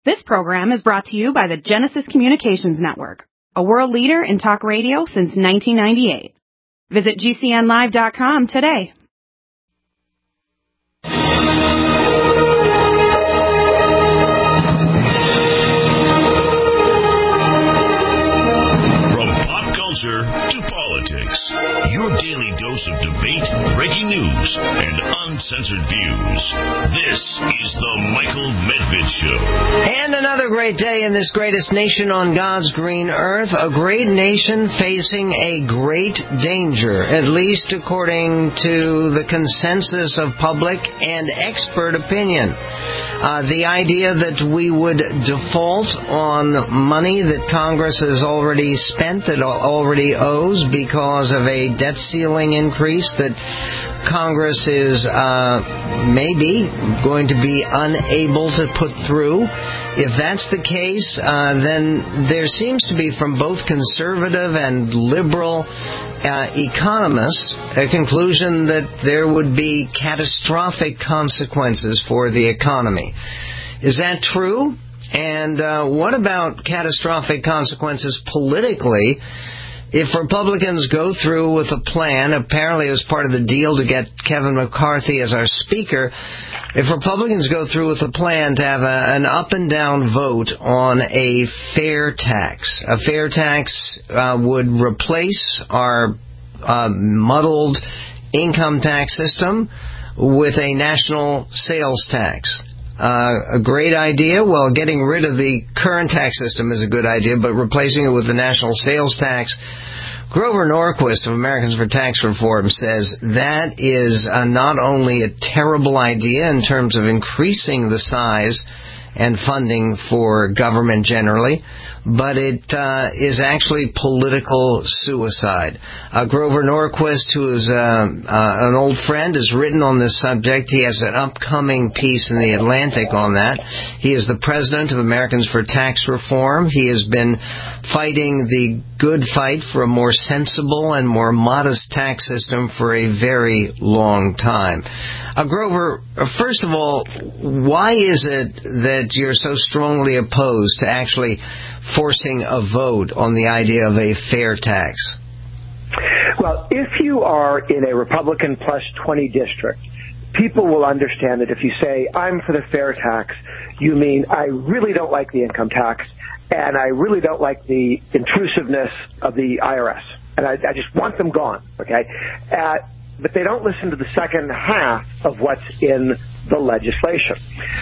This program is brought to you by the Genesis Communications Network, a world leader in talk radio since 1998. Visit GCNlive.com today. To politics, your daily dose of debate, breaking news, and uncensored views. This is the Michael Medved Show. And another great day in this greatest nation on God's green earth, a great nation facing a great danger, at least according to the consensus of public and expert opinion. The idea that we would default on money that Congress has already spent, that already owes because of a debt ceiling increase that Congress is maybe going to be unable to put through. If that's the case, then there seems to be from both conservative and liberal economists a conclusion that there would be catastrophic consequences for the economy. Is that true? And what about catastrophic consequences politically? If Republicans go through with a plan, apparently it was part of the deal to get Kevin McCarthy as our speaker, if Republicans go through with a plan to have an up and down vote on a fair tax would replace our muddled income tax system with a national sales tax. A great idea. Well, getting rid of the current tax system is a good idea, but replacing it with the national sales tax, Grover Norquist of Americans for Tax Reform says that is not only a terrible idea in terms of increasing the size and funding for government generally, but it is actually political suicide. Grover Norquist, who is an old friend, has written on this subject. He has an upcoming piece in The Atlantic on that. He is the president of Americans for Tax Reform. He has been fighting the good fight for a more sensible and more modest tax system for a very long time. Grover, first of all, why is it that you're so strongly opposed to actually forcing a vote on the idea of a fair tax? Well, if you are in a Republican plus 20 district, people will understand that if you say, I'm for the fair tax, you mean I really don't like the income tax, and I really don't like the intrusiveness of the IRS, and I just want them gone, okay? But they don't listen to the second half of what's in the legislation.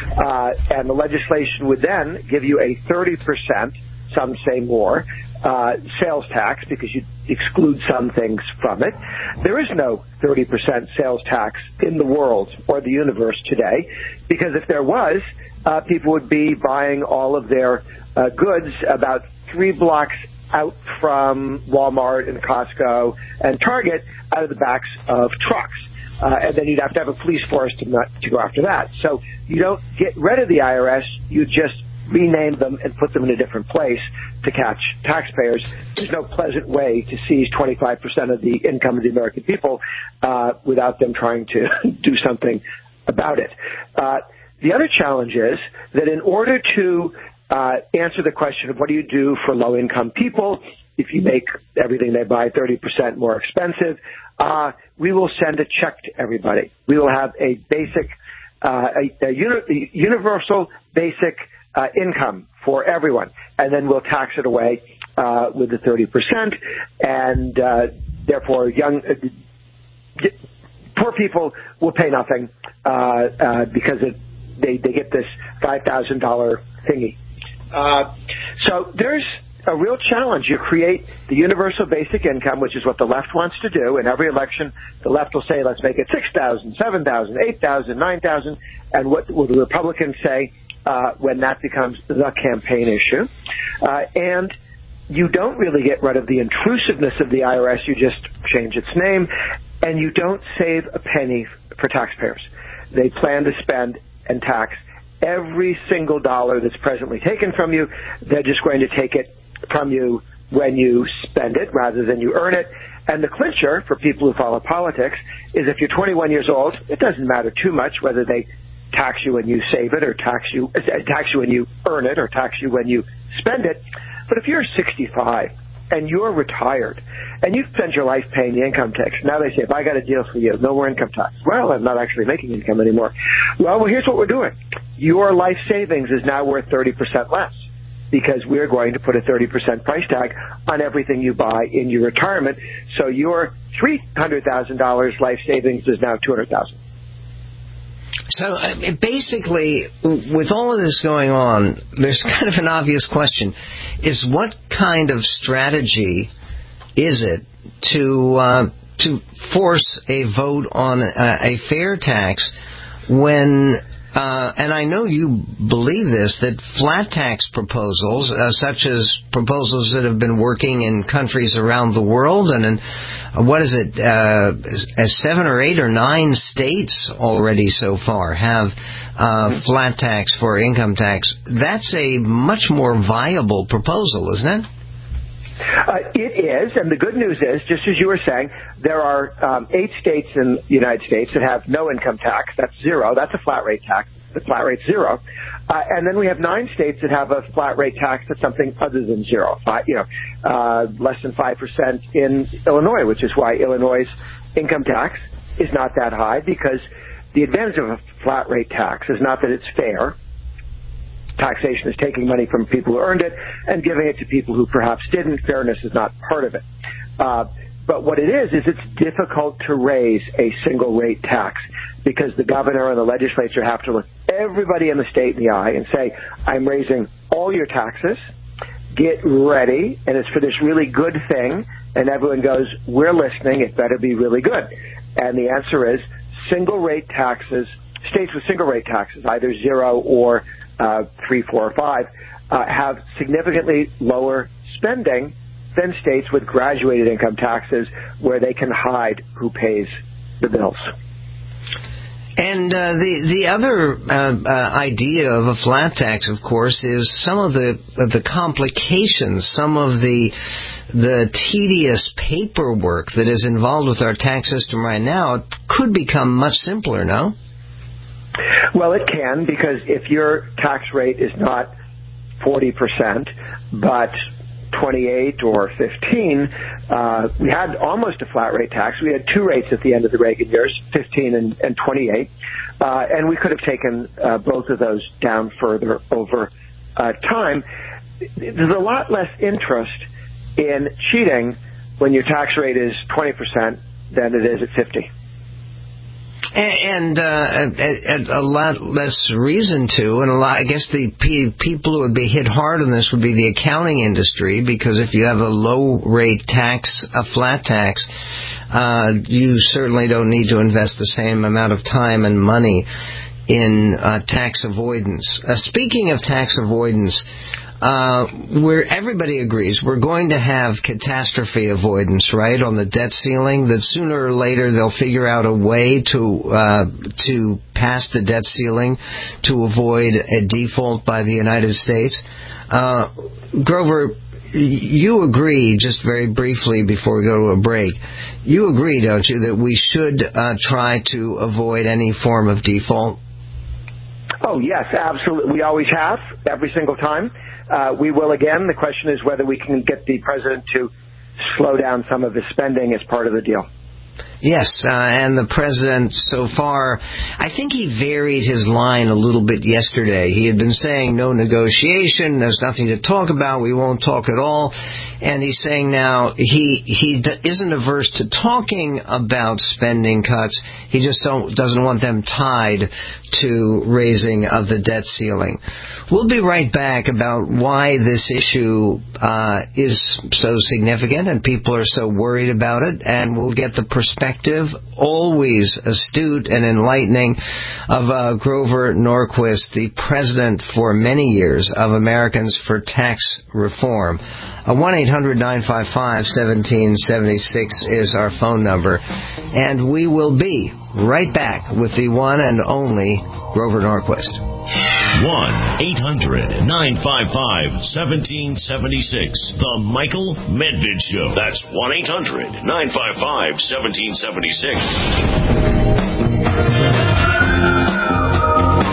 And the legislation would then give you a 30%, some say more, sales tax because you exclude some things from it. There is no 30% sales tax in the world or the universe today, because if there was, people would be buying all of their goods about 3 blocks out from Walmart and Costco and Target out of the backs of trucks. And then you'd have to have a police force to go after that. So you don't get rid of the IRS, you just rename them and put them in a different place to catch taxpayers. There's no pleasant way to seize 25% of the income of the American people without them trying to do something about it. The other challenge is that in order to answer the question of what do you do for low-income people if you make everything they buy 30% more expensive, we will send a check to everybody. We will have a basic, universal basic income for everyone, and then we'll tax it away with the 30%, and therefore poor people will pay nothing because they get this $5,000 thingy. So there's a real challenge. You create the universal basic income, which is what the left wants to do. In every election, the left will say, let's make it 6,000, 7,000, 8,000, 9,000. And what will the Republicans say when that becomes the campaign issue? And you don't really get rid of the intrusiveness of the IRS. You just change its name. And you don't save a penny for taxpayers. They plan to spend and tax every single dollar that's presently taken from you. They're just going to take it from you when you spend it rather than you earn it. And the clincher for people who follow politics is if you're 21 years old, it doesn't matter too much whether they tax you when you save it, or tax you when you earn it, or tax you when you spend it. But if you're 65 and you're retired and you've spent your life paying the income tax, now they say, if I got a deal for you, no more income tax. Well, I'm not actually making income anymore. Well, here's what we're doing. Your life savings is now worth 30% less, because we're going to put a 30% price tag on everything you buy in your retirement. So your $300,000 life savings is now $200,000. So basically, with all of this going on, there's kind of an obvious question: is what kind of strategy is it to force a vote on a fair tax when? And I know you believe this, that flat tax proposals, such as proposals that have been working in countries around the world, and in, 7 or 8 or 9 states already so far have flat tax for income tax. That's a much more viable proposal, isn't it? It is, and the good news is, just as you were saying, there are 8 states in the United States that have no income tax. That's zero. That's a flat rate tax. The flat rate's zero. And then we have 9 states that have a flat rate tax that's something other than zero, less than 5% in Illinois, which is why Illinois' income tax is not that high, because the advantage of a flat rate tax is not that it's fair. Taxation is taking money from people who earned it and giving it to people who perhaps didn't. Fairness is not part of it. But what it is it's difficult to raise a single rate tax, because the governor and the legislature have to look everybody in the state in the eye and say, I'm raising all your taxes, get ready, and it's for this really good thing. And everyone goes, we're listening, it better be really good. And the answer is single rate taxes, states with single rate taxes, either zero or 3, 4, or 5, have significantly lower spending than states with graduated income taxes, where they can hide who pays the bills. And the other idea of a flat tax, of course, is some of the complications, some of the tedious paperwork that is involved with our tax system right now. It could become much simpler, no? Well, it can, because if your tax rate is not 40%, but 28 or 15, we had almost a flat rate tax. We had 2 rates at the end of the Reagan years, 15 and 28, and we could have taken both of those down further over time. There's a lot less interest in cheating when your tax rate is 20% than it is at 50. And a lot less reason to, and I guess the people who would be hit hard on this would be the accounting industry, because if you have a low rate tax, a flat tax, you certainly don't need to invest the same amount of time and money in tax avoidance. Speaking of tax avoidance, where everybody agrees we're going to have catastrophe avoidance, right, on the debt ceiling, that sooner or later they'll figure out a way to pass the debt ceiling to avoid a default by the United States. Grover, you agree, just very briefly before we go to a break, you agree, don't you, that we should try to avoid any form of default? Oh, yes, absolutely. We always have, every single time. We will again. The question is whether we can get the president to slow down some of his spending as part of the deal. Yes, and the president so far, I think he varied his line a little bit yesterday. He had been saying no negotiation, there's nothing to talk about, we won't talk at all. And he's saying now he isn't averse to talking about spending cuts. He just doesn't want them tied to raising of the debt ceiling. We'll be right back about why this issue is so significant and people are so worried about it, and we'll get the perspective, always astute and enlightening, of Grover Norquist, the president for many years of Americans for Tax Reform. 1-800-955-1776 is our phone number, and we will be right back with the one and only Grover Norquist. 1-800-955-1776. The Michael Medved Show. That's 1-800-955-1776.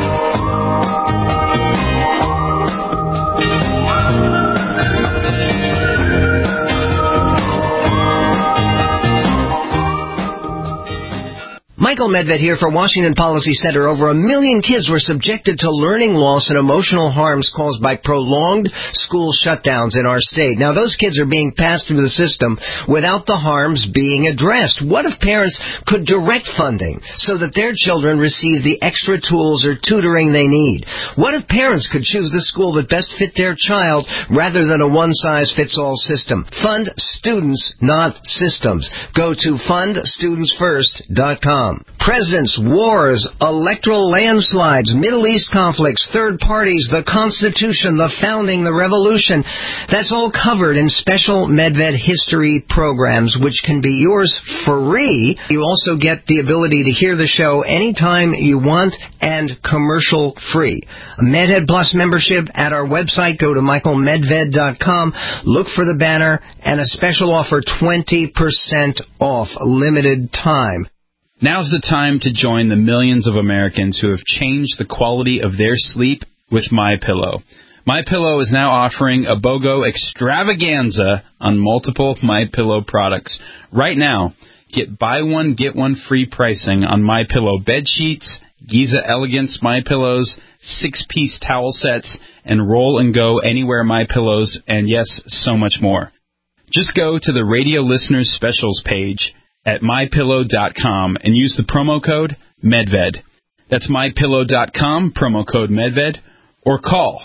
Michael Medved here for Washington Policy Center. Over 1 million kids were subjected to learning loss and emotional harms caused by prolonged school shutdowns in our state. Now, those kids are being passed through the system without the harms being addressed. What if parents could direct funding so that their children receive the extra tools or tutoring they need? What if parents could choose the school that best fit their child rather than a one-size-fits-all system? Fund students, not systems. Go to fundstudentsfirst.com. Presidents, wars, electoral landslides, Middle East conflicts, third parties, the Constitution, the founding, the revolution. That's all covered in special Medved history programs, which can be yours free. You also get the ability to hear the show anytime you want and commercial free. A Medved Plus membership at our website. Go to michaelmedved.com. Look for the banner and a special offer, 20% off, limited time. Now's the time to join the millions of Americans who have changed the quality of their sleep with MyPillow. MyPillow is now offering a BOGO extravaganza on multiple MyPillow products. Right now, get buy one, get one free pricing on MyPillow bed sheets, Giza Elegance MyPillows, 6-piece towel sets, and Roll and Go Anywhere MyPillows, and yes, so much more. Just go to the Radio Listeners Specials page at MyPillow.com and use the promo code MEDVED. That's MyPillow.com, promo code MEDVED, or call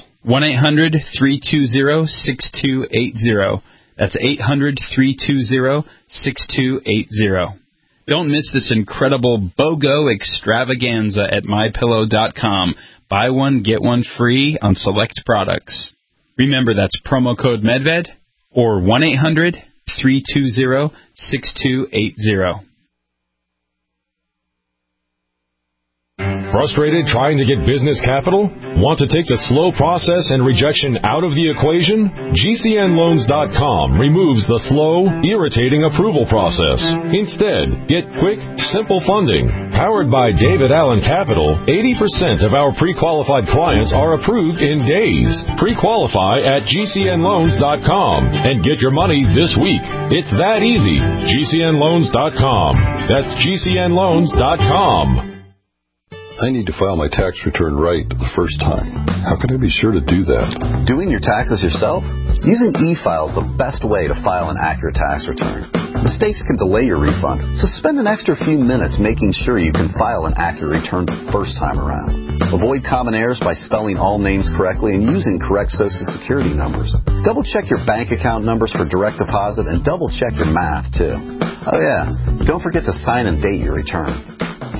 1-800-320-6280. That's 800-320-6280. Don't miss this incredible BOGO extravaganza at MyPillow.com. Buy one, get one free on select products. Remember, that's promo code MEDVED or 1-800-320-6280. Frustrated trying to get business capital? Want to take the slow process and rejection out of the equation? GCNloans.com removes the slow, irritating approval process. Instead, get quick, simple funding. Powered by David Allen Capital, 80% of our pre-qualified clients are approved in days. Pre-qualify at GCNloans.com and get your money this week. It's that easy. GCNloans.com. That's GCNloans.com. I need to file my tax return right the first time. How can I be sure to do that? Doing your taxes yourself? Using e-file is the best way to file an accurate tax return. Mistakes can delay your refund, so spend an extra few minutes making sure you can file an accurate return the first time around. Avoid common errors by spelling all names correctly and using correct Social Security numbers. Double-check your bank account numbers for direct deposit and double-check your math, too. Oh, yeah, don't forget to sign and date your return.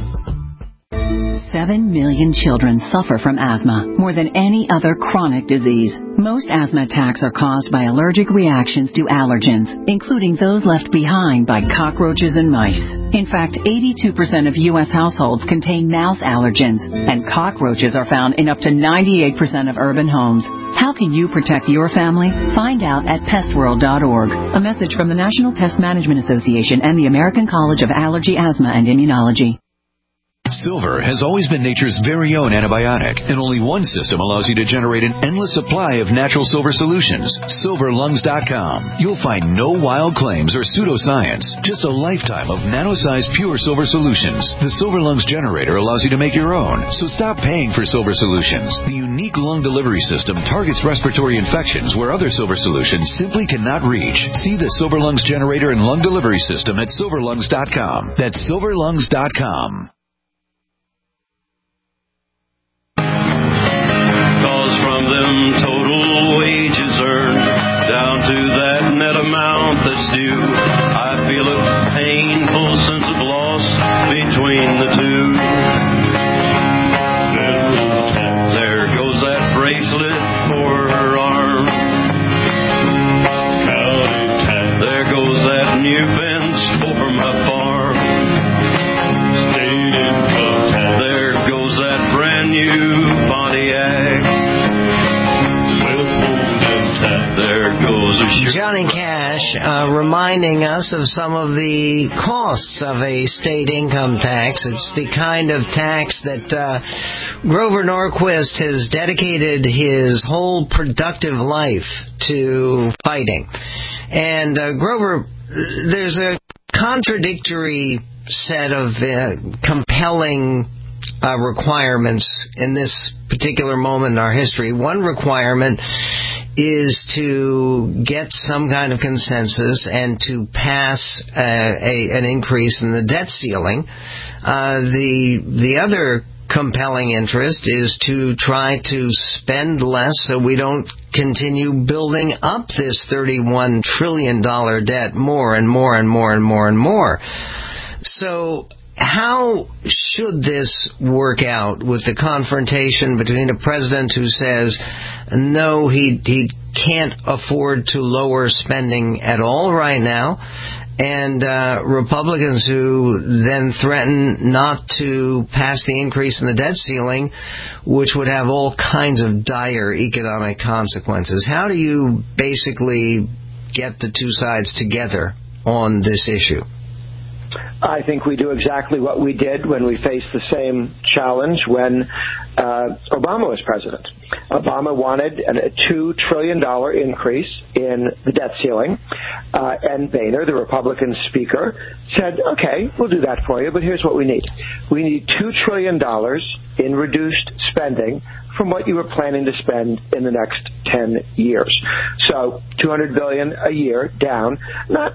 7 million children suffer from asthma, more than any other chronic disease. Most asthma attacks are caused by allergic reactions to allergens, including those left behind by cockroaches and mice. In fact, 82% of U.S. households contain mouse allergens, and cockroaches are found in up to 98% of urban homes. How can you protect your family? Find out at pestworld.org. A message from the National Pest Management Association and the American College of Allergy, Asthma, and Immunology. Silver has always been nature's very own antibiotic, and only one system allows you to generate an endless supply of natural silver solutions. SilverLungs.com. You'll find no wild claims or pseudoscience, just a lifetime of nano-sized pure silver solutions. The Silver Lungs generator allows you to make your own, so stop paying for silver solutions. The unique lung delivery system targets respiratory infections where other silver solutions simply cannot reach. See the Silver Lungs generator and lung delivery system at SilverLungs.com. That's SilverLungs.com. From them total wages earned down to that net amount that's due, I feel a painful sense of loss between the two. There goes that bracelet for her arm. There goes that new fence over my farm. There goes that brand new Pontiac. Johnny Cash reminding us of some of the costs of a state income tax. It's the kind of tax that Grover Norquist has dedicated his whole productive life to fighting. And Grover, there's a contradictory set of compelling requirements in this particular moment in our history. One requirement is to get some kind of consensus and to pass an increase in the debt ceiling. The other compelling interest is to try to spend less so we don't continue building up this $31 trillion debt more and more and more and more and more. So how should this work out with the confrontation between a president who says no, he can't afford to lower spending at all right now, and Republicans who then threaten not to pass the increase in the debt ceiling, which would have all kinds of dire economic consequences? How do you basically get the two sides together on this issue? I think we do exactly what we did when we faced the same challenge when Obama was president. Obama wanted a $2 trillion increase in the debt ceiling, and Boehner, the Republican speaker, said, okay, we'll do that for you, but here's what we need. We need $2 trillion in reduced spending from what you were planning to spend in the next 10 years. So $200 billion a year down, not,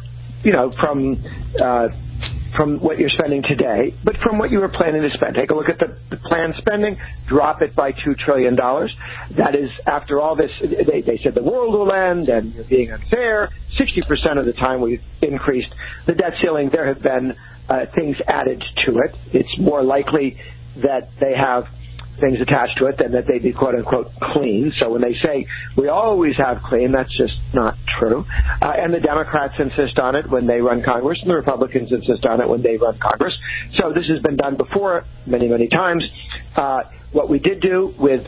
from what you're spending today, but from what you were planning to spend. Take a look at the planned spending, drop it by $2 trillion. That is, after all this, they said the world will end and you're being unfair. 60% of the time we've increased the debt ceiling, there have been things added to it. It's more likely that they have things attached to it than that they be quote-unquote clean. So when they say we always have clean, that's just not true. And the Democrats insist on it when they run Congress, and the Republicans insist on it when they run Congress. So this has been done before many, many times. What we did do with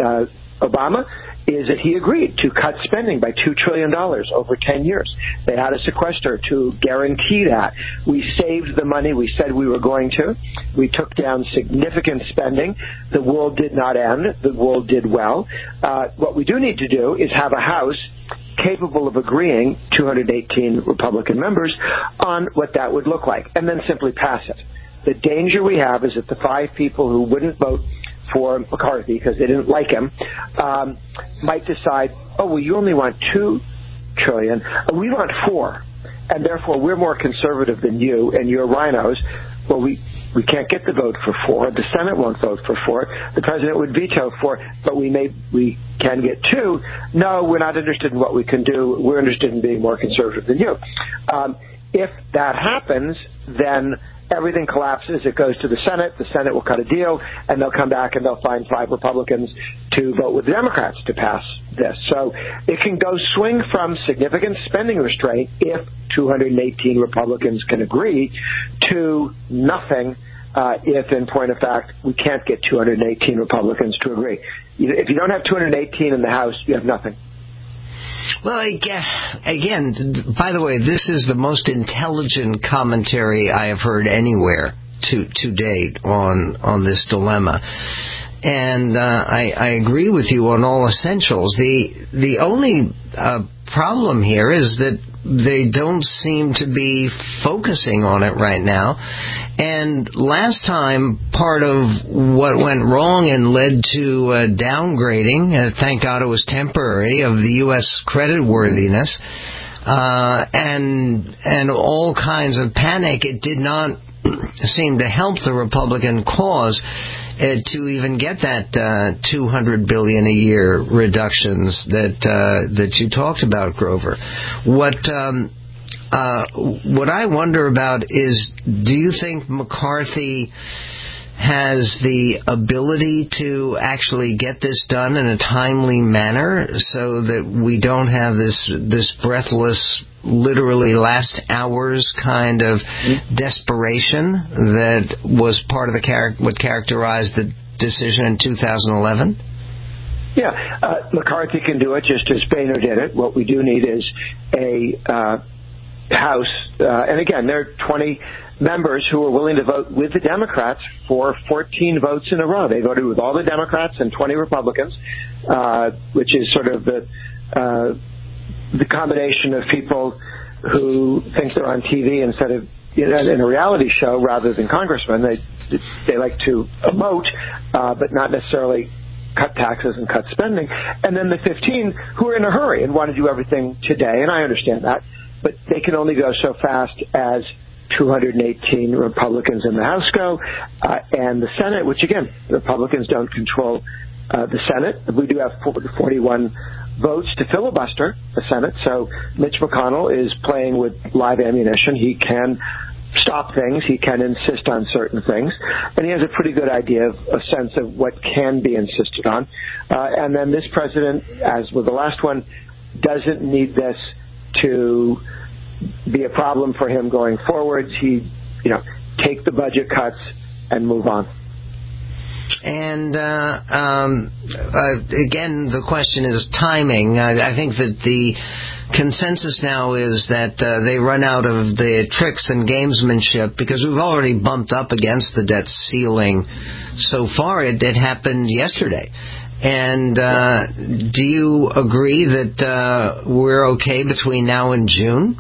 Obama is that he agreed to cut spending by $2 trillion over 10 years. They had a sequester to guarantee that. We saved the money we said we were going to. We took down significant spending. The world did not end. The world did well. What we do need to do is have a House capable of agreeing, 218 Republican members, on what that would look like, and then simply pass it. The danger we have is that the 5 people who wouldn't vote for McCarthy because they didn't like him might decide, oh, well, you only want $2 trillion. We want 4, and therefore we're more conservative than you, and you're rhinos. Well, we can't get the vote for 4. The Senate won't vote for 4. The president would veto 4, but we can get 2. No, we're not interested in what we can do. We're interested in being more conservative than you. If that happens, then everything collapses. It goes to the Senate. The Senate will cut a deal, and they'll come back and they'll find 5 Republicans to vote with the Democrats to pass this. So it can go swing from significant spending restraint if 218 Republicans can agree to nothing if, in point of fact, we can't get 218 Republicans to agree. If you don't have 218 in the House, you have nothing. Well, again, by the way, this is the most intelligent commentary I have heard anywhere to date on this dilemma. And I agree with you on all essentials. The only problem here is that they don't seem to be focusing on it right now. And last time, part of what went wrong and led to downgrading, thank God it was temporary, of the U.S. creditworthiness, and all kinds of panic, it did not seem to help the Republican cause to even get that $200 billion a year reductions that you talked about, Grover. What I wonder about is, do you think McCarthy has the ability to actually get this done in a timely manner so that we don't have this breathless, literally last hours kind of desperation that was part of what characterized the decision in 2011? Yeah, McCarthy can do it just as Boehner did it. What we do need is a House, and again, there are 20 members who are willing to vote with the Democrats for 14 votes in a row. They voted with all the Democrats and 20 Republicans, which is sort of the combination of people who think they're on TV instead of in a reality show rather than congressmen. They like to emote, but not necessarily cut taxes and cut spending. And then the 15 who are in a hurry and want to do everything today, and I understand that, but they can only go so fast as 218 Republicans in the House go, and the Senate, which again, the Republicans don't control the Senate. We do have 41 votes to filibuster the Senate, so Mitch McConnell is playing with live ammunition. He can stop things, he can insist on certain things, and he has a pretty good idea, a sense of what can be insisted on. And then this president, as with the last one, doesn't need this to be a problem for him going forwards. He, take the budget cuts and move on. And again, the question is timing. I think that the consensus now is that they run out of the tricks and gamesmanship because we've already bumped up against the debt ceiling so far. It happened yesterday. And do you agree that we're okay between now and June?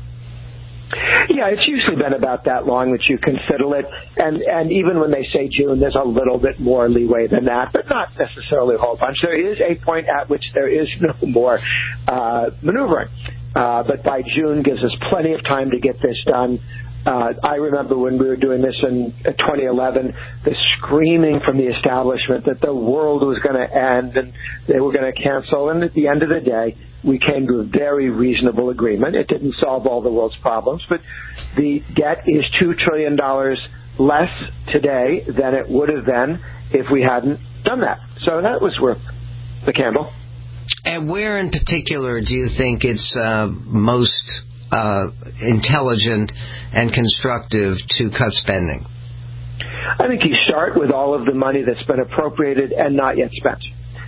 Yeah, it's usually been about that long that you can fiddle it. And even when they say June, there's a little bit more leeway than that, but not necessarily a whole bunch. There is a point at which there is no more maneuvering. But by June gives us plenty of time to get this done. I remember when we were doing this in 2011, the screaming from the establishment that the world was going to end and they were going to cancel. And at the end of the day, we came to a very reasonable agreement. It didn't solve all the world's problems, but the debt is $2 trillion less today than it would have been if we hadn't done that. So that was worth the candle. And where in particular do you think it's most intelligent and constructive to cut spending? I think you start with all of the money that's been appropriated and not yet spent.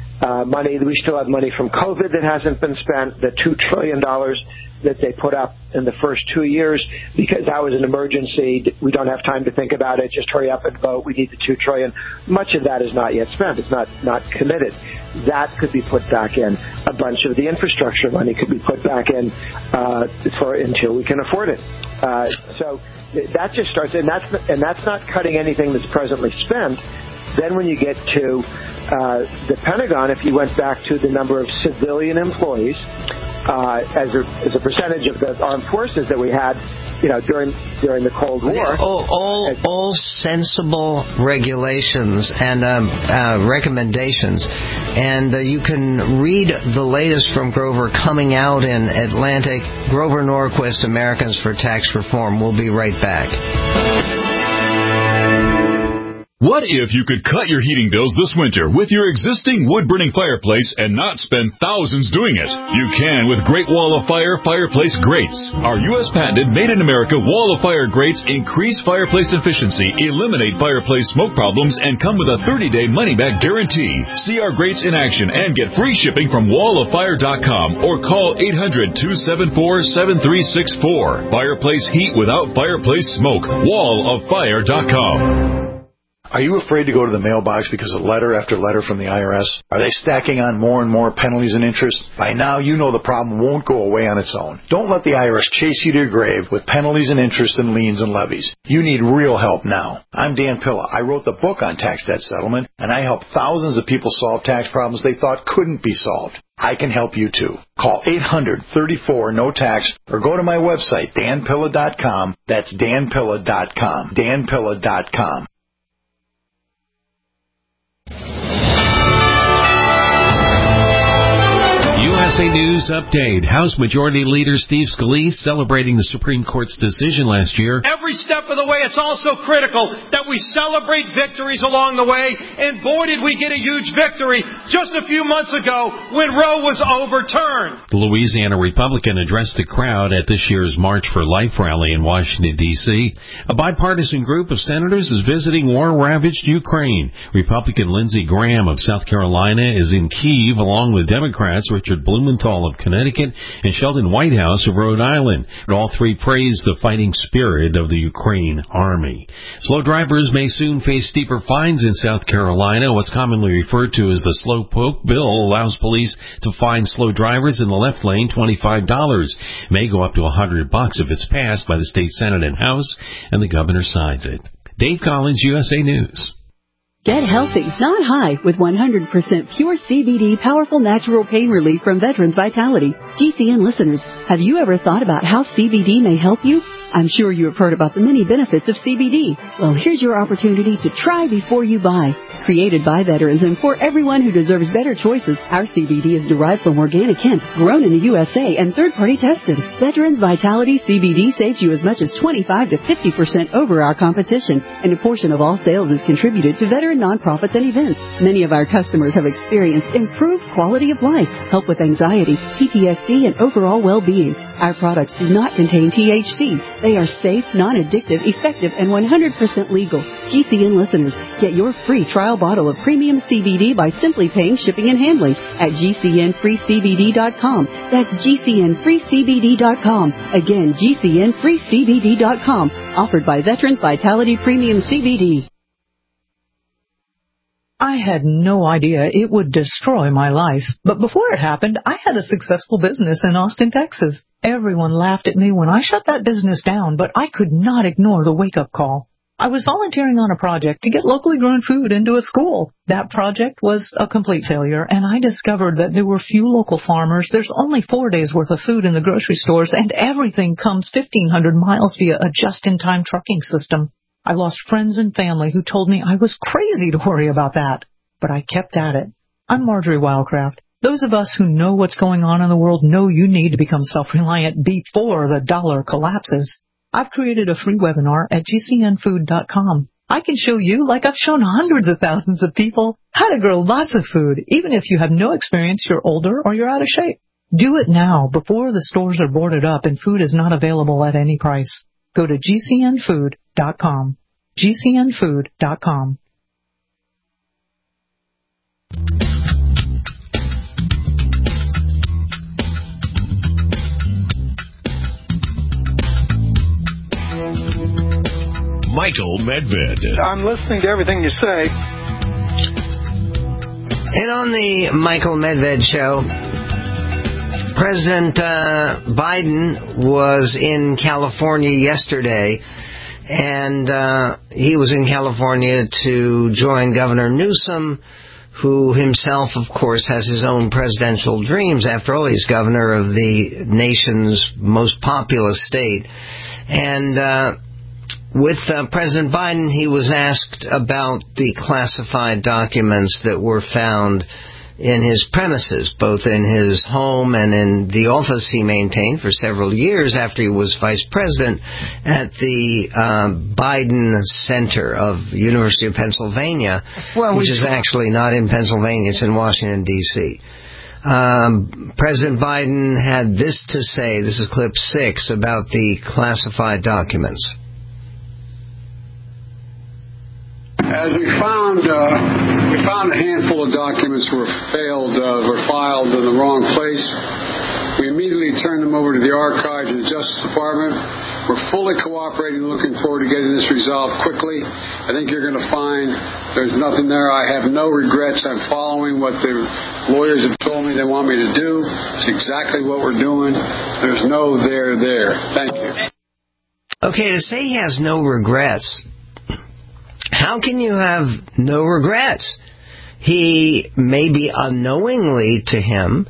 We still have money from COVID that hasn't been spent, the $2 trillion that they put up in the first 2 years, because that was an emergency. We don't have time to think about it. Just hurry up and vote. We need the $2 trillion. Much of that is not yet spent. It's not committed. That could be put back in. A bunch of the infrastructure money could be put back in until we can afford it. So that just starts, and that's not cutting anything that's presently spent. Then when you get to the Pentagon, if you went back to the number of civilian employees as a percentage of the armed forces that we had, during the Cold War, all sensible regulations and recommendations, and you can read the latest from Grover coming out in Atlantic. Grover Norquist, Americans for Tax Reform. We'll be right back. What if you could cut your heating bills this winter with your existing wood-burning fireplace and not spend thousands doing it? You can with Great Wall of Fire fireplace grates. Our U.S. patented made-in-America Wall of Fire grates increase fireplace efficiency, eliminate fireplace smoke problems, and come with a 30-day money-back guarantee. See our grates in action and get free shipping from walloffire.com or call 800-274-7364. Fireplace heat without fireplace smoke. walloffire.com. Are you afraid to go to the mailbox because of letter after letter from the IRS? Are they stacking on more and more penalties and interest? By now, you know the problem won't go away on its own. Don't let the IRS chase you to your grave with penalties and interest and liens and levies. You need real help now. I'm Dan Pilla. I wrote the book on tax debt settlement, and I help thousands of people solve tax problems they thought couldn't be solved. I can help you too. Call 800-34-NO-TAX or go to my website, danpilla.com. That's danpilla.com. danpilla.com. USA News Update. House Majority Leader Steve Scalise celebrating the Supreme Court's decision last year. Every step of the way, it's also critical that we celebrate victories along the way. And boy, did we get a huge victory just a few months ago when Roe was overturned. The Louisiana Republican addressed the crowd at this year's March for Life rally in Washington, D.C. A bipartisan group of senators is visiting war-ravaged Ukraine. Republican Lindsey Graham of South Carolina is in Kyiv along with Democrats Richard Blumenthal Blumenthal of Connecticut and Sheldon Whitehouse of Rhode Island. All three praised the fighting spirit of the Ukraine Army. Slow drivers may soon face steeper fines in South Carolina. What's commonly referred to as the slow poke bill allows police to fine slow drivers in the left lane $25. It may go up to $100 if it's passed by the state Senate and House, and the governor signs it. Dave Collins, USA News. Get healthy, not high, with 100% pure CBD powerful natural pain relief from Veterans Vitality. GCN listeners, have you ever thought about how CBD may help you? I'm sure you have heard about the many benefits of CBD. Well, here's your opportunity to try before you buy. Created by veterans and for everyone who deserves better choices, our CBD is derived from organic hemp, grown in the USA, and third-party tested. Veterans Vitality CBD saves you as much as 25 to 50% over our competition, and a portion of all sales is contributed to veteran nonprofits and events. Many of our customers have experienced improved quality of life, help with anxiety, PTSD, and overall well-being. Our products do not contain THC. They are safe, non-addictive, effective, and 100% legal. GCN listeners, get your free trial bottle of premium CBD by simply paying shipping and handling at GCNFreeCBD.com. That's GCNFreeCBD.com. Again, GCNFreeCBD.com. Offered by Veterans Vitality Premium CBD. I had no idea it would destroy my life. But before it happened, I had a successful business in Austin, Texas. Everyone laughed at me when I shut that business down, but I could not ignore the wake-up call. I was volunteering on a project to get locally grown food into a school. That project was a complete failure, and I discovered that there were few local farmers. There's only 4 days' worth of food in the grocery stores, and everything comes 1,500 miles via a just-in-time trucking system. I lost friends and family who told me I was crazy to worry about that, but I kept at it. I'm Marjorie Wildcraft. Those of us who know what's going on in the world know you need to become self-reliant before the dollar collapses. I've created a free webinar at GCNfood.com. I can show you, like I've shown hundreds of thousands of people, how to grow lots of food, even if you have no experience, you're older, or you're out of shape. Do it now before the stores are boarded up and food is not available at any price. Go to GCNfood.com. GCNfood.com. Michael Medved. I'm listening to everything you say. And on the Michael Medved Show, President Biden was in California yesterday, and he was in California to join Governor Newsom, who himself, of course, has his own presidential dreams. After all, he's governor of the nation's most populous state. And with President Biden, he was asked about the classified documents that were found in his premises, both in his home and in the office he maintained for several years after he was vice president at the Biden Center of University of Pennsylvania, which is actually not in Pennsylvania, it's in Washington, D.C. President Biden had this to say, this is clip 6, about the classified documents. As we found a handful of documents were filed in the wrong place. We immediately turned them over to the archives and the Justice Department. We're fully cooperating, looking forward to getting this resolved quickly. I think you're going to find there's nothing there. I have no regrets. I'm following what the lawyers have told me they want me to do. It's exactly what we're doing. There's no there. Thank you. Okay, to say he has no regrets, how can you have no regrets? He may be unknowingly to him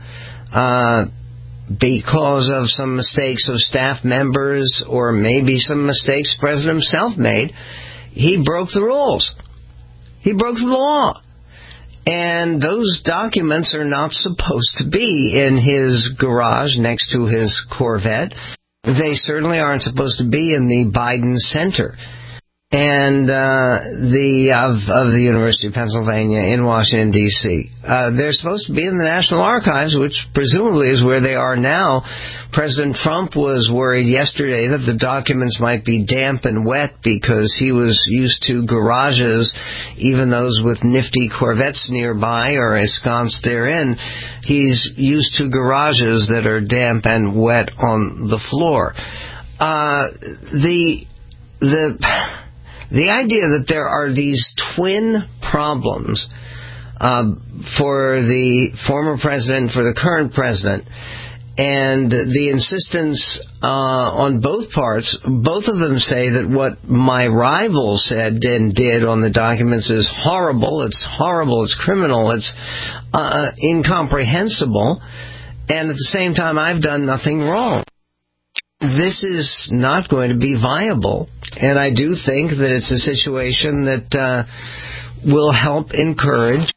because of some mistakes of staff members or maybe some mistakes the president himself made. He broke the rules. He broke the law. And those documents are not supposed to be in his garage next to his Corvette. They certainly aren't supposed to be in the Biden Center. and of the University of Pennsylvania in Washington, D.C. They're supposed to be in the National Archives, which presumably is where they are now. President Trump was worried yesterday that the documents might be damp and wet because he was used to garages, even those with nifty Corvettes nearby or ensconced therein. He's used to garages that are damp and wet on the floor. The idea that there are these twin problems for the former president, for the current president, and the insistence on both parts, both of them say that what my rival said and did on the documents is horrible, it's criminal, it's incomprehensible, and at the same time I've done nothing wrong. This is not going to be viable, and I do think that it's a situation that will help encourage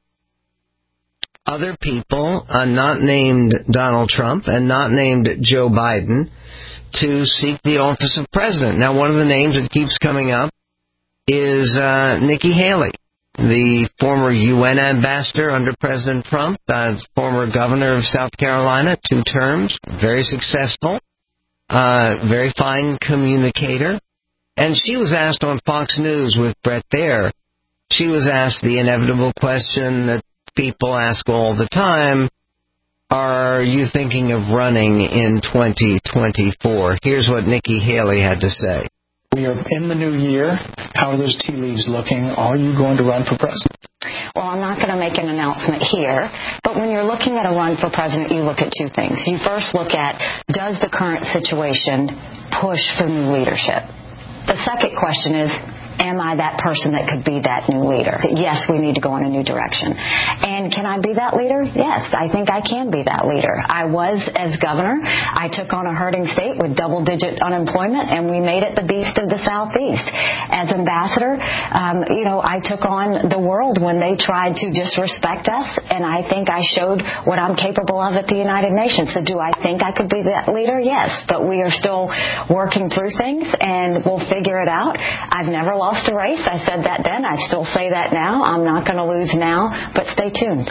other people, not named Donald Trump and not named Joe Biden, to seek the office of president. Now, one of the names that keeps coming up is Nikki Haley, the former UN ambassador under President Trump, former governor of South Carolina, 2 terms, very successful. Very fine communicator. And she was asked on Fox News with Bret Baier, she was asked the inevitable question that people ask all the time, are you thinking of running in 2024? Here's what Nikki Haley had to say. We are in the new year. How are those tea leaves looking? Are you going to run for president? Well, I'm not going to make an announcement here, but when you're looking at a run for president, you look at 2 things. You first look at, does the current situation push for new leadership? The second question is, am I that person that could be that new leader? Yes, we need to go in a new direction. And can I be that leader? Yes, I think I can be that leader. I was, as governor, I took on a hurting state with double-digit unemployment, and we made it the beast of the Southeast. As ambassador, I took on the world when they tried to disrespect us, and I think I showed what I'm capable of at the United Nations. So do I think I could be that leader? Yes, but we are still working through things, and we'll figure it out. I've never lost a race. I said that then. I still say that now. I'm not going to lose now, but stay tuned.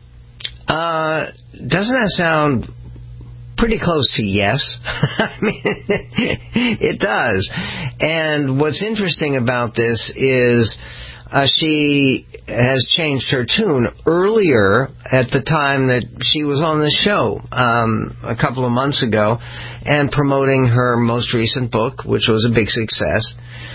Doesn't that sound pretty close to yes? I mean, it does. And what's interesting about this is she has changed her tune. Earlier, at the time that she was on the show a couple of months ago and promoting her most recent book, which was a big success,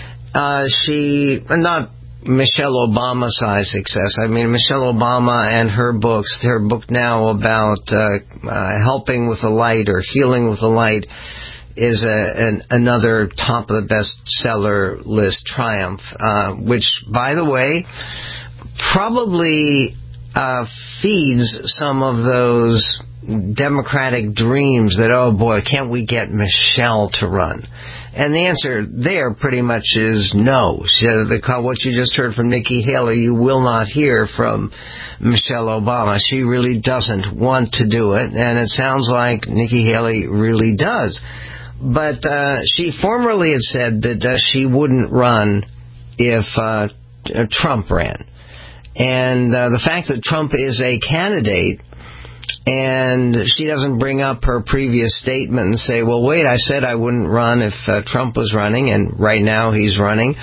not Michelle Obama-sized success. I mean, Michelle Obama and her book now about helping with the light or healing with the light is another top of the bestseller list triumph, which, by the way, probably feeds some of those Democratic dreams that, oh boy, can't we get Michelle to run? And the answer there pretty much is no. What you just heard from Nikki Haley, you will not hear from Michelle Obama. She really doesn't want to do it, and it sounds like Nikki Haley really does. But she formerly had said that she wouldn't run if Trump ran. And the fact that Trump is a candidate, and she doesn't bring up her previous statement and say, well, wait, I said I wouldn't run if Trump was running, and right now he's running.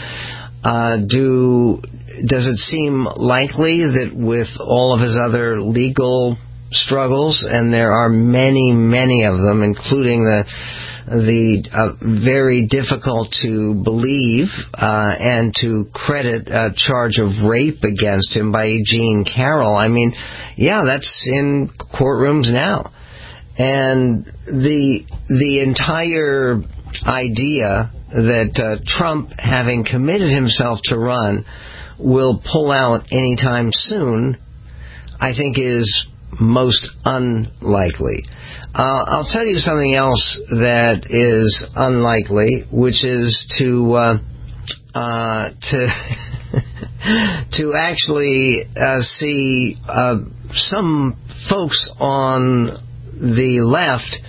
Does it seem likely that with all of his other legal struggles, and there are many, many of them, including the very difficult to believe and to credit charge of rape against him by Jean Carroll. I mean, yeah, that's in courtrooms now. And the entire idea that Trump, having committed himself to run, will pull out anytime soon, I think is most unlikely. I'll tell you something else that is unlikely, which is to actually see some folks on the left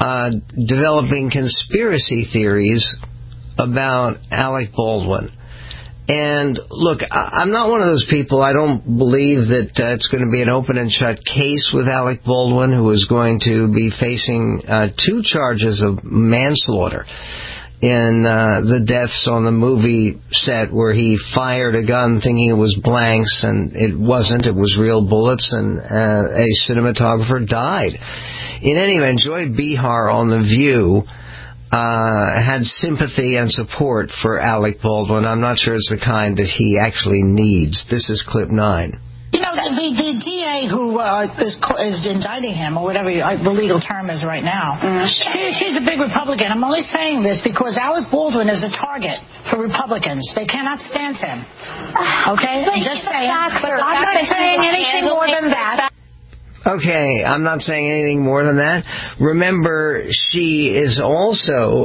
developing conspiracy theories about Alec Baldwin. And look, I'm not one of those people. I don't believe that it's going to be an open and shut case with Alec Baldwin, who is going to be facing 2 charges of manslaughter in the deaths on the movie set where he fired a gun thinking it was blanks, and it wasn't. It was real bullets, and a cinematographer died. In any event, Joy Behar on The View had sympathy and support for Alec Baldwin. I'm not sure it's the kind that he actually needs. This is clip 9. You know, the DA who is indicting him, or whatever the legal term is right now, she's a big Republican. I'm only saying this because Alec Baldwin is a target for Republicans. They cannot stand him. Okay? I'm just saying. But I'm not saying anything more than that. Okay, I'm not saying anything more than that. Remember, she is also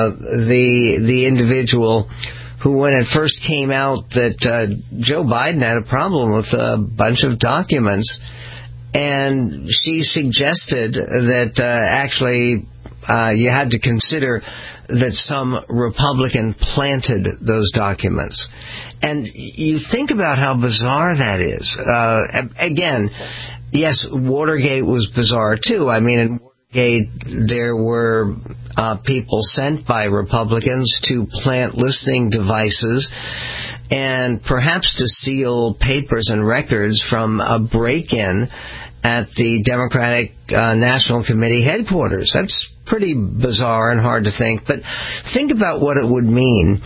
the individual who, when it first came out that Joe Biden had a problem with a bunch of documents, and she suggested that actually you had to consider that some Republican planted those documents. And you think about how bizarre that is. Again, yes, Watergate was bizarre, too. I mean, in Watergate, there were people sent by Republicans to plant listening devices and perhaps to steal papers and records from a break-in at the Democratic National Committee headquarters. That's pretty bizarre and hard to think. But think about what it would mean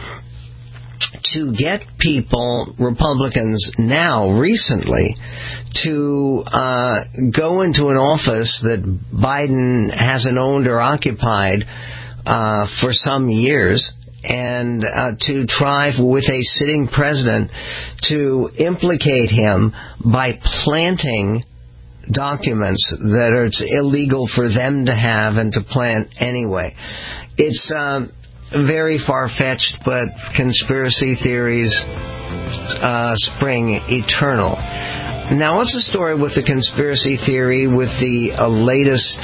to get people, Republicans now, recently, to go into an office that Biden hasn't owned or occupied for some years, and to try with a sitting president to implicate him by planting documents that are illegal for them to have and to plant anyway. It's very far-fetched, but conspiracy theories spring eternal. Now, what's the story with the conspiracy theory with the latest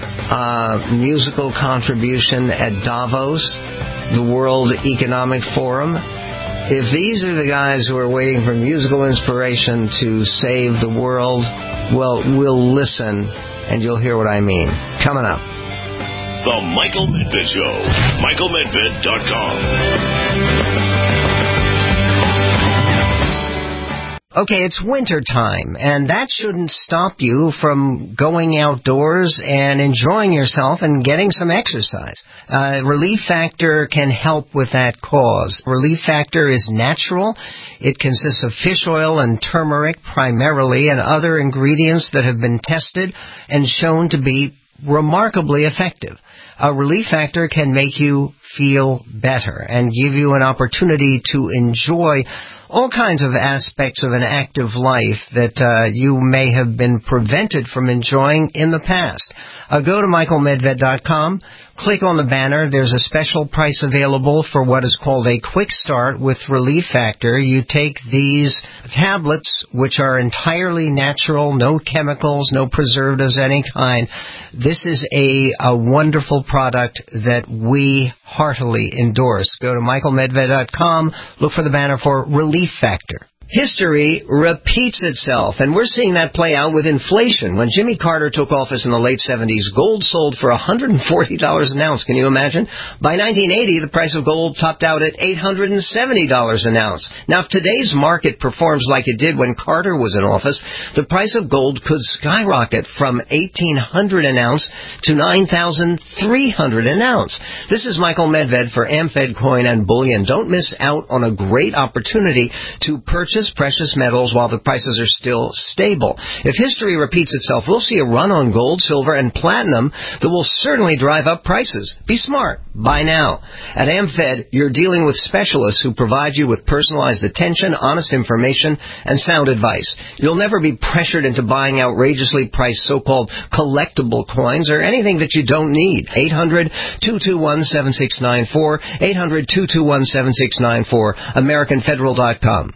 musical contribution at Davos, the World Economic Forum? If these are the guys who are waiting for musical inspiration to save the world, well, we'll listen, and you'll hear what I mean. Coming up. The Michael Medved Show. MichaelMedved.com. Okay, it's winter time, and that shouldn't stop you from going outdoors and enjoying yourself and getting some exercise. Relief Factor can help with that cause. Relief Factor is natural. It consists of fish oil and turmeric primarily, and other ingredients that have been tested and shown to be remarkably effective. A Relief Factor can make you feel better and give you an opportunity to enjoy all kinds of aspects of an active life that you may have been prevented from enjoying in the past. Go to michaelmedved.com, click on the banner. There's a special price available for what is called a quick start with Relief Factor. You take these tablets, which are entirely natural, no chemicals, no preservatives of any kind. This is a wonderful product that we heartily endorse. Go to michaelmedved.com, look for the banner for Relief Factor. History repeats itself, and we're seeing that play out with inflation. When Jimmy Carter took office in the late 70s, gold sold for $140 an ounce. Can you imagine? By 1980, the price of gold topped out at $870 an ounce. Now, if today's market performs like it did when Carter was in office, the price of gold could skyrocket from $1,800 an ounce to $9,300 an ounce. This is Michael Medved for AmFed Coin and Bullion. Don't miss out on a great opportunity to purchase precious metals while the prices are still stable. If history repeats itself, we'll see a run on gold, silver, and platinum that will certainly drive up prices. Be smart. Buy now. At AmFed, you're dealing with specialists who provide you with personalized attention, honest information, and sound advice. You'll never be pressured into buying outrageously priced so-called collectible coins or anything that you don't need. 800-221-7694, 800-221-7694, AmericanFederal.com.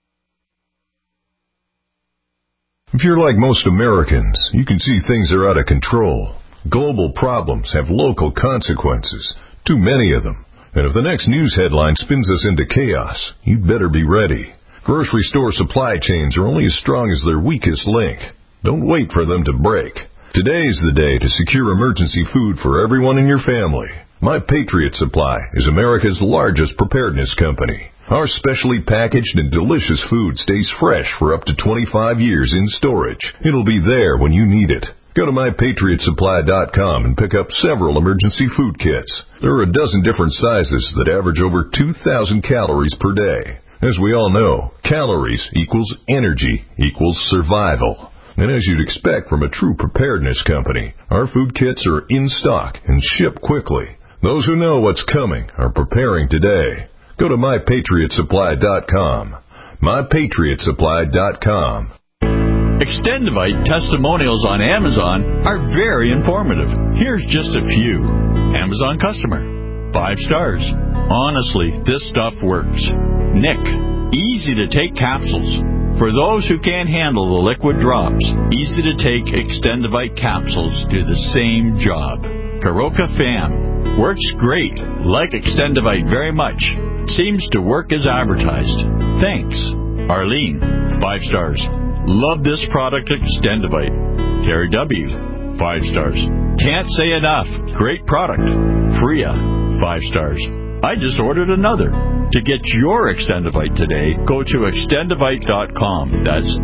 If you're like most Americans, you can see things are out of control. Global problems have local consequences, too many of them, And if the next news headline spins us into chaos, you'd better be ready. Grocery store supply chains are only as strong as their weakest link. Don't wait for them to break. Today's the day to secure emergency food for everyone in your family. My Patriot Supply is America's largest preparedness company. Our specially packaged and delicious food stays fresh for up to 25 years in storage. It'll be there when you need it. Go to MyPatriotSupply.com and pick up several emergency food kits. There are a dozen different sizes that average over 2,000 calories per day. As we all know, calories equals energy equals survival. And as you'd expect from a true preparedness company, our food kits are in stock and ship quickly. Those who know what's coming are preparing today. Go to MyPatriotSupply.com. MyPatriotSupply.com. Extendivite testimonials on Amazon are very informative. Here's just a few. Amazon customer. 5 stars. Honestly, this stuff works. Nick. Easy to take capsules. For those who can't handle the liquid drops, easy to take Extendivite capsules do the same job. Karoka Fam. Works great. Like Extendivite very much. Seems to work as advertised. Thanks. Arlene. 5 stars. Love this product, Extendivite. Terry W. 5 stars. Can't say enough. Great product. Freya. 5 stars. I just ordered another. To get your Extendivite today, go to Extendivite.com. That's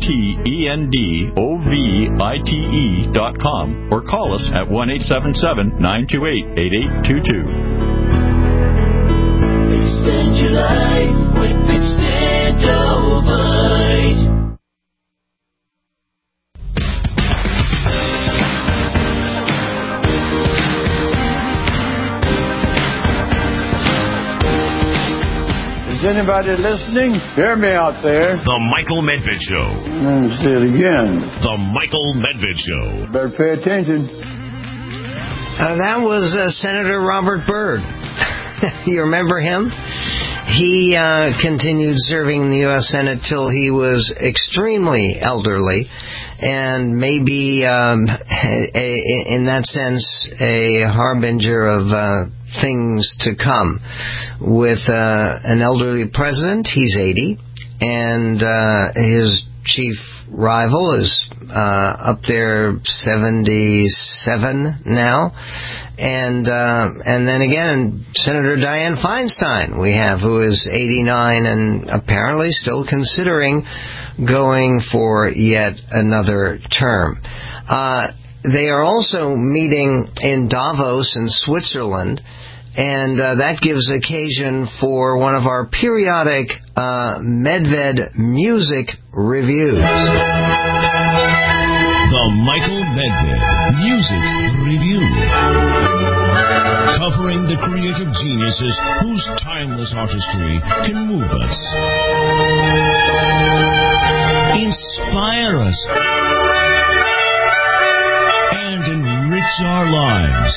XTENDOVITE.com or call us at 1-877-928-8822. Extend your life with Extendovite. Is anybody listening? Hear me out there. The Michael Medved Show. Let me say it again. The Michael Medved Show. Better pay attention. That was Senator Robert Byrd. You remember him? He continued serving in the U.S. Senate till he was extremely elderly, and maybe in that sense a harbinger of things to come. With an elderly president, he's 80, and his chief rival is up there 77 now. And then again, Senator Dianne Feinstein we have, who is 89 and apparently still considering going for yet another term. They are also meeting in Davos in Switzerland, and that gives occasion for one of our periodic Medved music reviews. The Michael Medved Music Review. Covering the creative geniuses whose timeless artistry can move us, inspire us, and enrich our lives.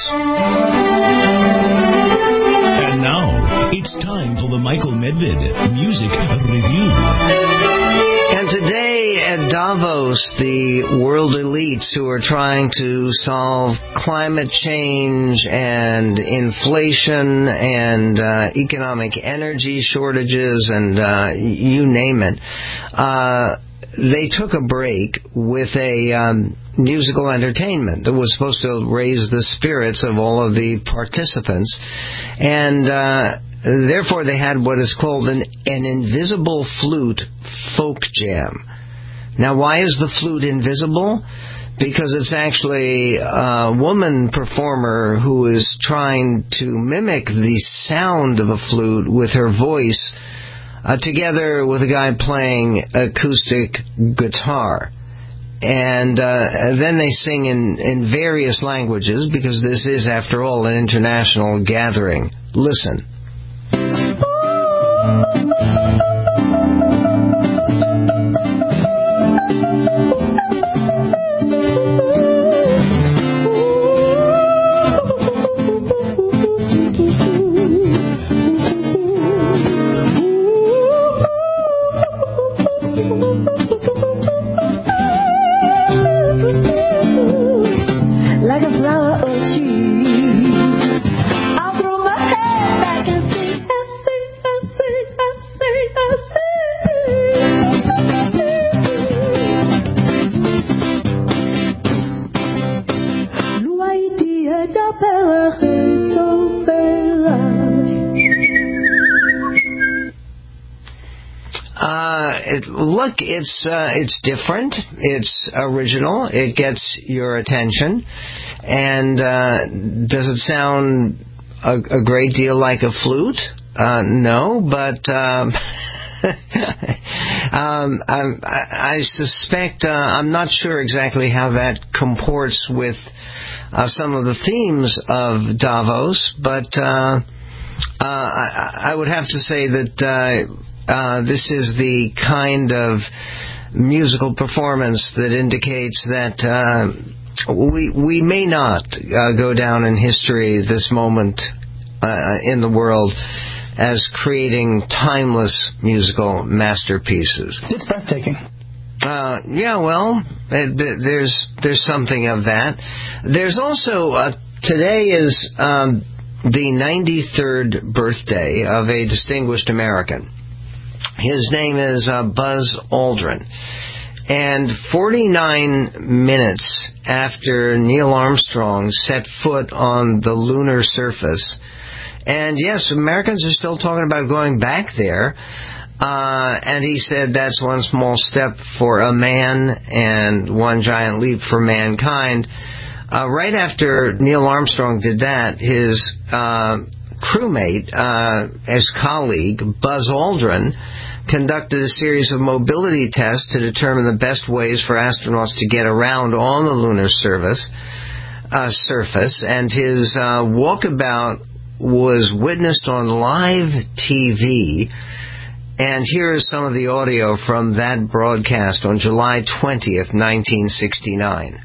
And now, it's time for the Michael Medved Music Review. And today at Davos, the world elites who are trying to solve climate change and inflation and economic energy shortages and you name it, they took a break with a musical entertainment that was supposed to raise the spirits of all of the participants. And therefore they had what is called an invisible flute folk jam. Now, why is the flute invisible? Because it's actually a woman performer who is trying to mimic the sound of a flute with her voice, together with a guy playing acoustic guitar. And then they sing in various languages, because this is, after all, an international gathering. Listen. Like a flower or a tree, I'll throw my head back Look, it's different. It's original. It gets your attention. And does it sound a great deal like a flute? No, but I suspect, I'm not sure exactly how that comports with some of the themes of Davos, but I would have to say that this is the kind of musical performance that indicates that we may not go down in history this moment in the world as creating timeless musical masterpieces. It's breathtaking. Yeah, well, there's something of that. There's also today is the 93rd birthday of a distinguished American. His name is Buzz Aldrin. And 49 minutes after Neil Armstrong set foot on the lunar surface, and yes, Americans are still talking about going back there, and he said that's one small step for a man and one giant leap for mankind. Right after Neil Armstrong did that, his crewmate, his colleague, Buzz Aldrin, conducted a series of mobility tests to determine the best ways for astronauts to get around on the lunar surface, and his walkabout was witnessed on live TV. And here is some of the audio from that broadcast on July 20th, 1969.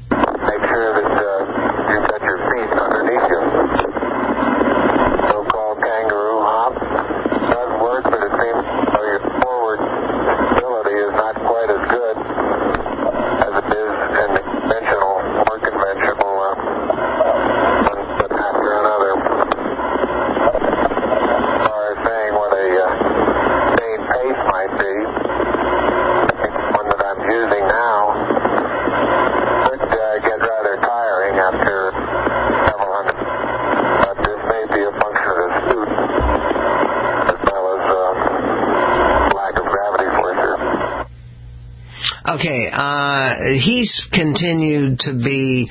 He's continued to be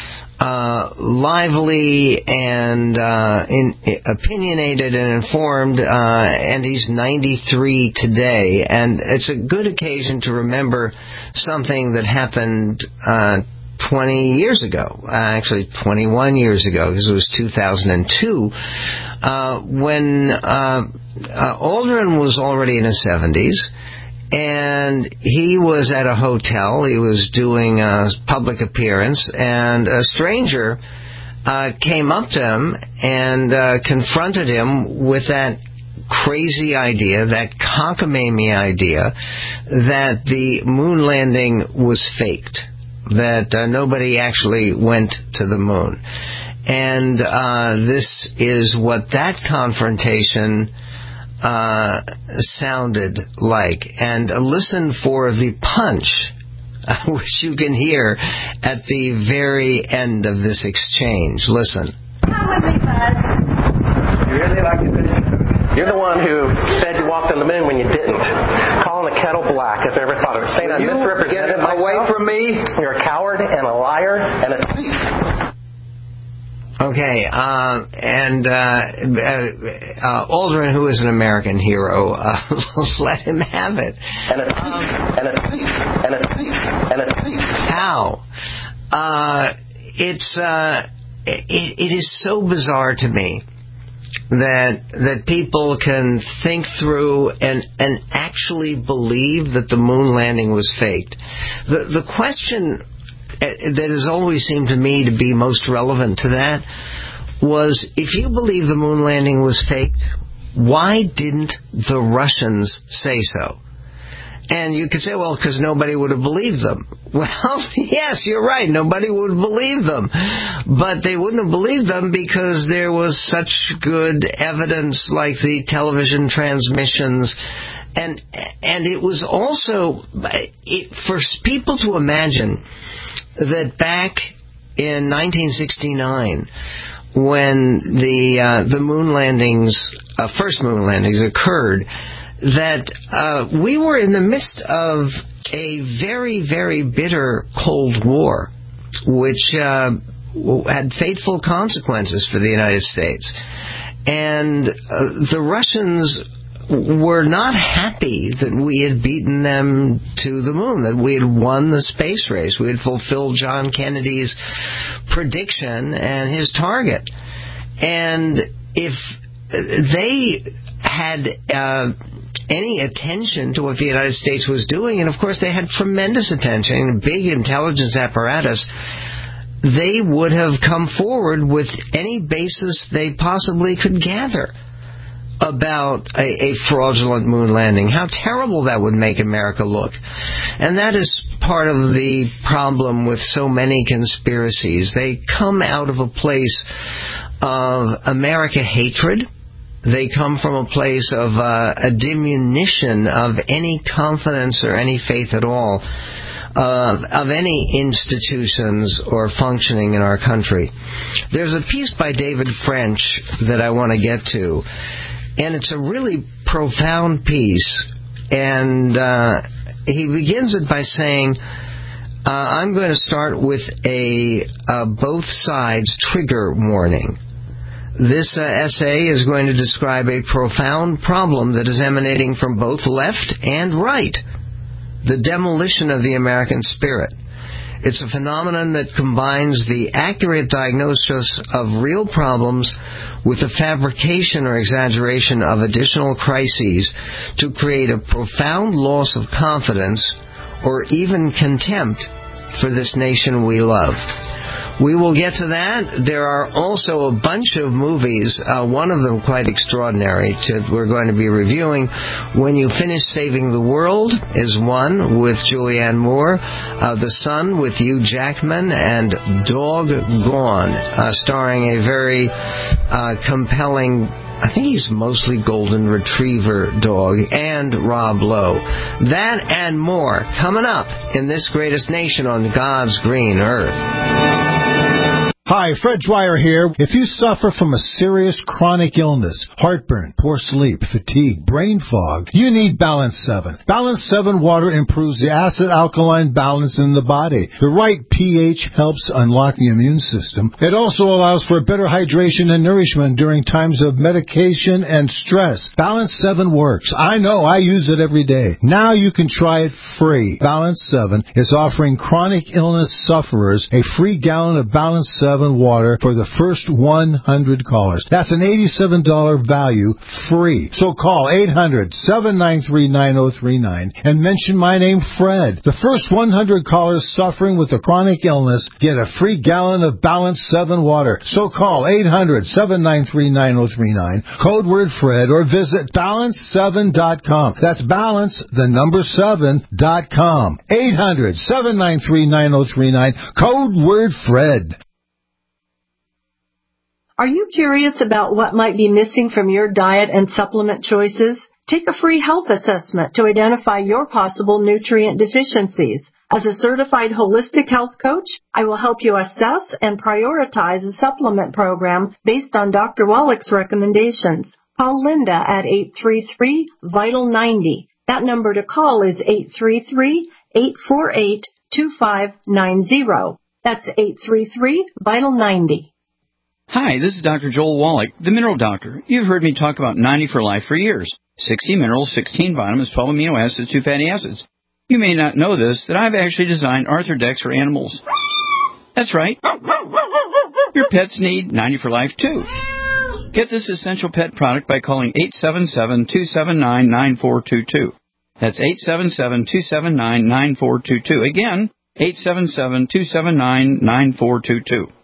lively and opinionated and informed, and he's 93 today. And it's a good occasion to remember something that happened 20 years ago, actually 21 years ago, because it was 2002, when Aldrin was already in his 70s. And he was at a hotel. He was doing a public appearance, and a stranger came up to him and confronted him with that crazy idea, that cockamamie idea, that the moon landing was faked, that nobody actually went to the moon. And this is what that confrontation sounded like. And listen for the punch, which you can hear at the very end of this exchange. Listen. Come with me, Buzz. You really like it? You're the one who said you walked on the moon when you didn't. Calling the kettle black, if I ever thought of it. Saying I misrepresented myself. Away from me. You're a coward and a liar and a thief. Okay, Aldrin, who is an American hero, let him have it. And a thief, and a thief, and a thief, and a thief. How? It is so bizarre to me that people can think through and actually believe that the moon landing was faked. The question that has always seemed to me to be most relevant to that was, if you believe the moon landing was faked, why didn't the Russians say so? And you could say, well, because nobody would have believed them. Well, yes, you're right. Nobody would believe them. But they wouldn't have believed them because there was such good evidence, like the television transmissions. And it was also, for people to imagine that back in 1969, when the moon landings, first moon landings occurred, that we were in the midst of a very, very bitter Cold War, which had fateful consequences for the United States. And the Russians were not happy that we had beaten them to the moon, that we had won the space race. We had fulfilled John Kennedy's prediction and his target. And if they had any attention to what the United States was doing, and of course they had tremendous attention and a big intelligence apparatus, they would have come forward with any basis they possibly could gather about a fraudulent moon landing. How terrible that would make America look. And that is part of the problem with so many conspiracies. They come out of a place of America hatred. They come from a place of a diminution of any confidence or any faith at all of any institutions or functioning in our country. There's a piece by David French that I want to get to, and it's a really profound piece. And he begins it by saying, I'm going to start with a both sides trigger warning. This essay is going to describe a profound problem that is emanating from both left and right: the demolition of the American spirit. It's a phenomenon that combines the accurate diagnosis of real problems with the fabrication or exaggeration of additional crises to create a profound loss of confidence or even contempt for this nation we love. We will get to that. There are also a bunch of movies, one of them quite extraordinary, we're going to be reviewing. When You Finish Saving the World is one with Julianne Moore, The Sun with Hugh Jackman, and Doggone, starring a very compelling, I think he's mostly golden retriever dog, and Rob Lowe. That and more coming up in this greatest nation on God's green earth. Hi, Fred Dwyer here. If you suffer from a serious chronic illness, heartburn, poor sleep, fatigue, brain fog, you need Balance 7. Balance 7 water improves the acid-alkaline balance in the body. The right pH helps unlock the immune system. It also allows for better hydration and nourishment during times of medication and stress. Balance 7 works. I know, I use it every day. Now you can try it free. Balance 7 is offering chronic illness sufferers a free gallon of Balance 7 water for the first 100 callers. That's an $87 value, free. So call 800-793-9039 and mention my name, Fred. The first 100 callers suffering with a chronic illness get a free gallon of Balance 7 water. So call 800-793-9039, code word Fred, or visit balance7.com. That's balance, the number 7.com. 800-793-9039, code word Fred. Are you curious about what might be missing from your diet and supplement choices? Take a free health assessment to identify your possible nutrient deficiencies. As a certified holistic health coach, I will help you assess and prioritize a supplement program based on Dr. Wallach's recommendations. Call Linda at 833-VITAL-90. That number to call is 833-848-2590. That's 833-VITAL-90. Hi, this is Dr. Joel Wallach, the Mineral Doctor. You've heard me talk about 90 for Life for years. 60 minerals, 16 vitamins, 12 amino acids, 2 fatty acids. You may not know this, that I've actually designed Arthrodex for animals. That's right. Your pets need 90 for Life, too. Get this essential pet product by calling 877-279-9422. That's 877-279-9422. Again, 877-279-9422.